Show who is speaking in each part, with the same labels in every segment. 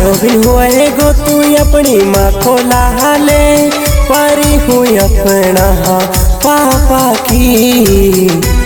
Speaker 1: Robin हुए गो तू अपनी माँ को लाले परी हुई अपना पापा की।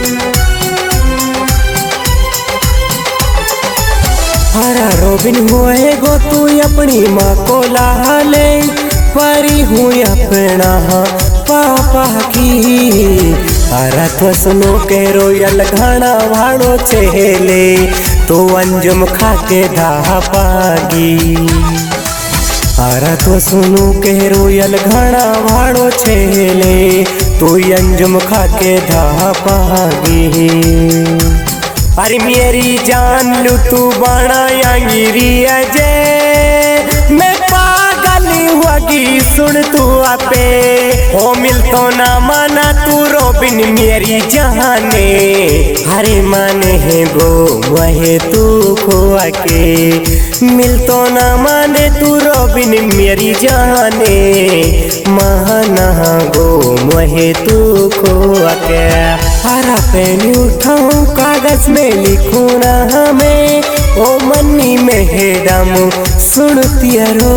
Speaker 1: हरा रोबिन हुए गो तू अपनी माँ को लाले परी हुई अपना पापा की। हरा तो सुनो के रोयल घाना भाड़ो चेले तो अंजुम खा के धा पागी। हरा तो सुनो के रोयल घाना भाड़ो चेले तो अंजुम खा के धा पागी। अरे मेरी जान लू तू बनायांगिरी अजय मैं पागल हुआगी सुन तू आपे हो मिल तो ना माना तू रोबिन मेरी जाने। हरे माने है गो वहे तू खोआ के मिल तो ना माने तू रोबिन मेरी जाने। माना गो वहे तू खोआ के। हरा पेन उठाऊं कागज में लिखूं ना हमें ओ मन्नी में है दम सुनती रो।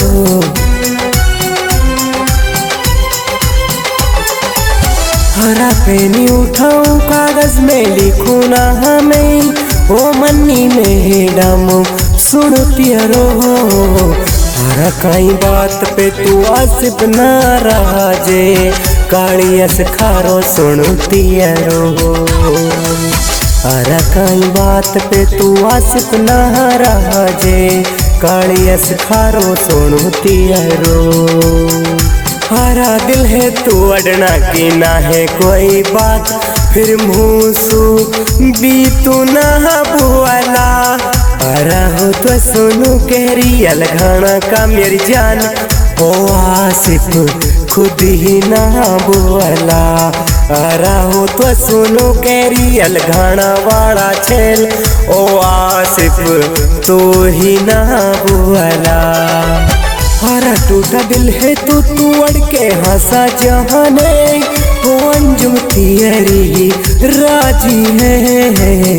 Speaker 1: हरा पेन उठाऊं कागज में लिखूं ना हमें ओ मन्नी में है दम सुनती रो। हरा कई बात पे तू आसिफ ना राजे कालियस खारो सुनती रो। हरा कई बात पे तू आसिफ ना राजे कालियस खारो सुनती रो। हरा दिल है तू अड़ना की ना है कोई बात फिर मुँसू भी तू ना बुआला। हरा हो तो सुनू केरी अलघाना का मेरी जान ओ आसिफ खुद ही ना बोला। हरा हो तो सुनो कैरी अलघाना वाला छेल ओ आसिफ तो ही ना बोला। हरा टूटा दिल है तू अड़ के हंसा जहाने ओ अंजुम तेरी राजी है।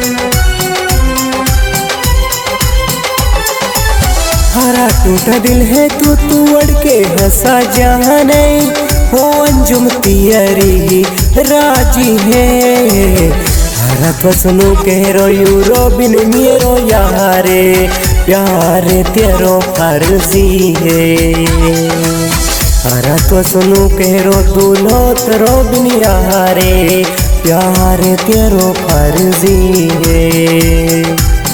Speaker 1: हरा टूटा दिल है तू अड़ के हंसा जाने हो अंजुम तेरी राजी है। हरा तो सुनो कह रो यू रोबिन मेरो यारे प्यारे तेरो फर्जी है। हरा तो सुनो कह रो दूल्होत रोबिन यारे प्यारे तेरो फर्जी है।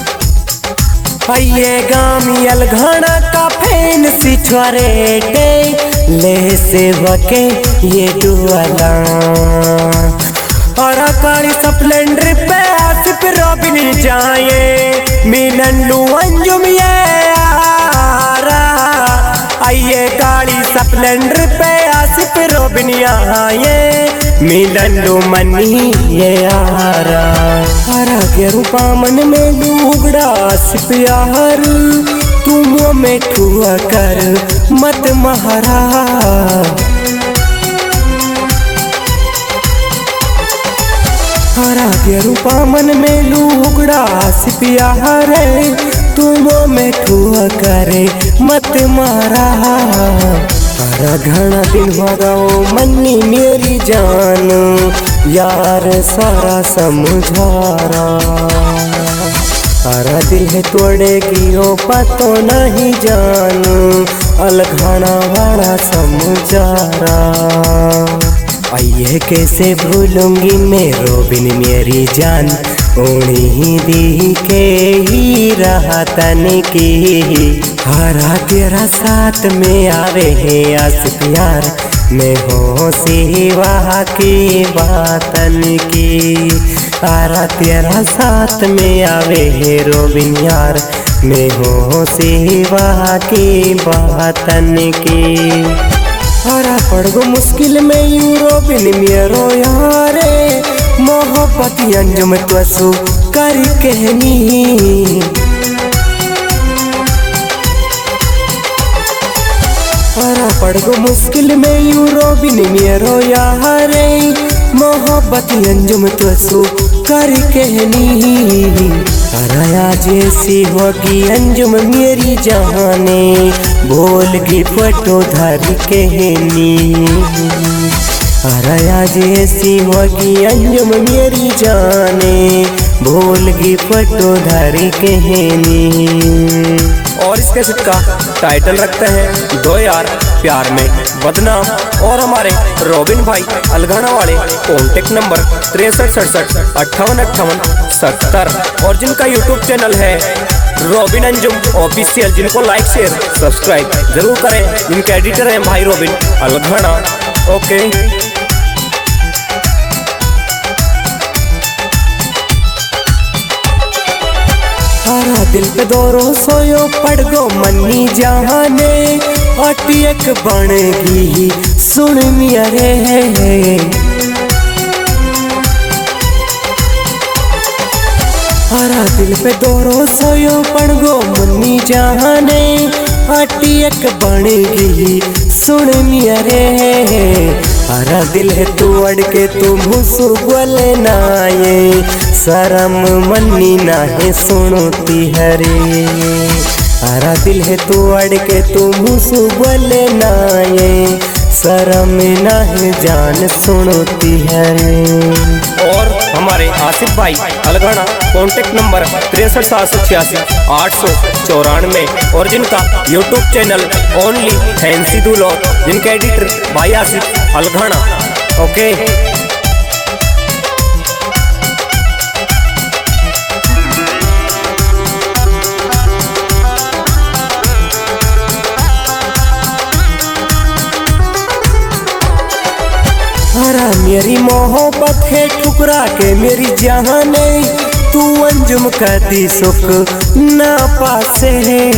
Speaker 1: ये गामी अलघाना का फैन सी छोरेटे ले से वके ये डुअला। और काली स्प्लेंडर पे आसिफ रोबिन जाए मिलन लू अंजुम यारा। आइए काली स्प्लेंडर पे आसिफ रोबिन आए मिलन लू मनी ये यारा। हरा के रूपा मन में लूगड़ा आसिफ यार तुम में ठुआ कर मत महारा। हरा के रूपा मन में लूगड़ा आसिफ यार तुम में ठुआ करे मत मारा। हरा घना दिन भगाओ मन्नी मेरी जान यार सारा समझारा। हरा दिल है तोड़ेगी ओ पतो नहीं जान अलघाना वाला समझारा। आइए कैसे भूलूंगी मैं रोबिन मेरी जान उन्हीं दी के ही रहा तन की। हरा तेरा साथ में आवे है आसिफ यार मैं हो सेवा की बातन की। हरा तेरा साथ में आवे है रोबिन यार मैं हो सेवा की बातन की। हरा पड़ गो मुश्किल में यू रोबिन मेरो यारे मोहब्बत अंजुम त्वसु कर कहनी। हरा पड़ गो मुश्किल में यू रोबिन मेरो यारे मोहब्बत अंजुम त्वसु कर कहनी। अराया जैसी होगी अंजुम मेरी जहाने, बोल की फोटो धर कहनी। अराया जैसी होगी अंजुम मेरी जाने, बोल की फोटो धर कहनी। और इसके सिक्का टाइटल रखते हैं 2 यार प्यार में बदनाम। और हमारे रॉबिन भाई अलगाना वाले कॉन्टेक्ट नंबर 63 67 58 58 70। और जिनका यूट्यूब चैनल है रॉबिन अंजुम ऑफिशियल, जिनको लाइक शेयर सब्सक्राइब जरूर करें। जिनके एडिटर हैं भाई रॉबिन अलगाना। ओके हरा दिल पे दोरो सोयो पड़ गो मन्नी जहाने, अटियक बनेगी सुन मिया रे। हरा दिल पे दोरो सोयो पड़ गो मन्नी जहाने, अटियक बनेगी सुन मिया रे। हरा दिल है तू अड़ के तू मुसु बोले नाये, शरम मन्नी नाहे सुनती हरे। हरा दिल है तू अड़ के तू मुसु बोले नाये, शरम नाहे जान सुनती हरे। और हमारे आसिफ भाई अलगाना कॉन्टेक्ट नंबर 63 786 894। और जिनका यूट्यूब चैनल ओनली फैंसी दूल्हा, जिनके एडिटर भाई आसिफ अलगाना। ओके हरा मेरी मोहब्बत है ठुकरा के मेरी जहाने, तू अंजुम कहती सुख ना पासे।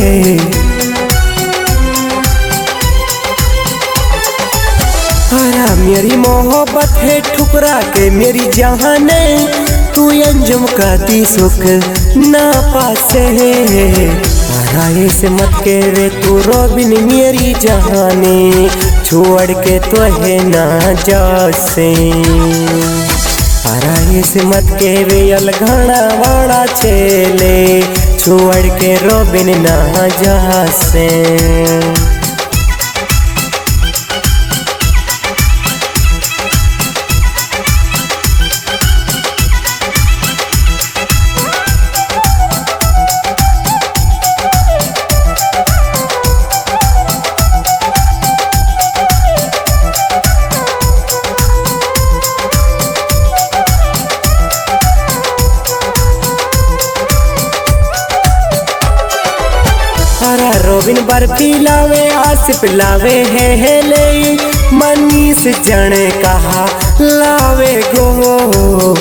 Speaker 1: हरा मेरी मोहब्बत है ठुकरा के मेरी जहाने, तू अंजुम कहती सुख ना पासे। हरा से मत कहवे तू रॉबिन मेरी जहाने, छोड़ के तो है ना जासे। हरा से मत कहवे अलगाना वाला चेले, छोड़ के रॉबिन ना जासे। हरा रॉबिन बर्फी लावे आसिफ लावे है ले, मनीष जने कहा लावे गो।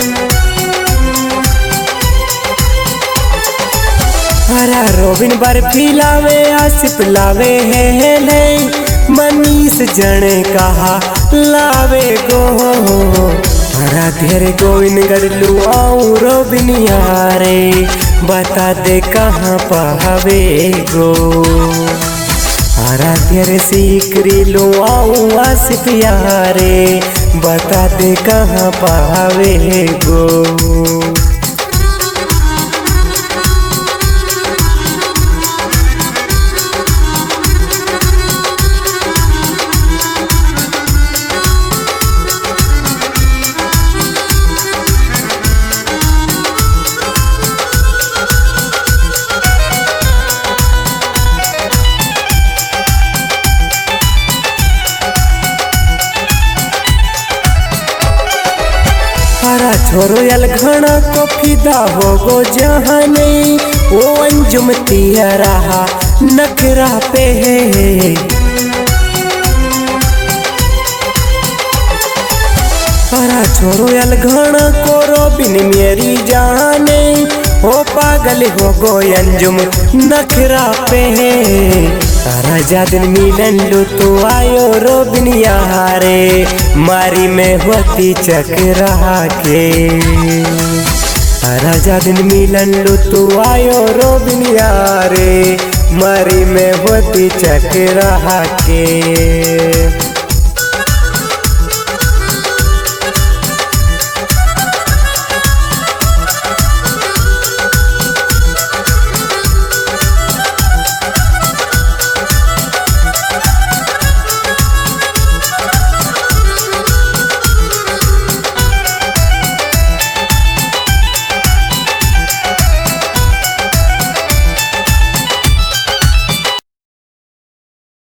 Speaker 1: हरा रॉबिन बर्फी लावे आसिफ लावे है ले, मनीष जने कहा लावे गो। हरा तेरे गोविंद गढ़लू आऊं रॉबिन यारे, बता दे कहाँ पावे गो। हरा तेरे सीकरी लो आऊं आसिफ यारे, बता दे कहाँ पावे गो। हरा छोरो अलगाना को फिदा हो गो जहाने, वो अंजुम तिया रहा नखरा पे है। हरा छोरो अलगाना को रॉबिन मेरी जाने, हो पागल हो गो अंजुम नखरा पे है। तारा जादिन मिलन लो तो आयो रॉबिन यारे, मारी में होती चकरा के। तारा जादिन मिलन लो तो आयो रॉबिन यारे, मारी में होती चकरा के।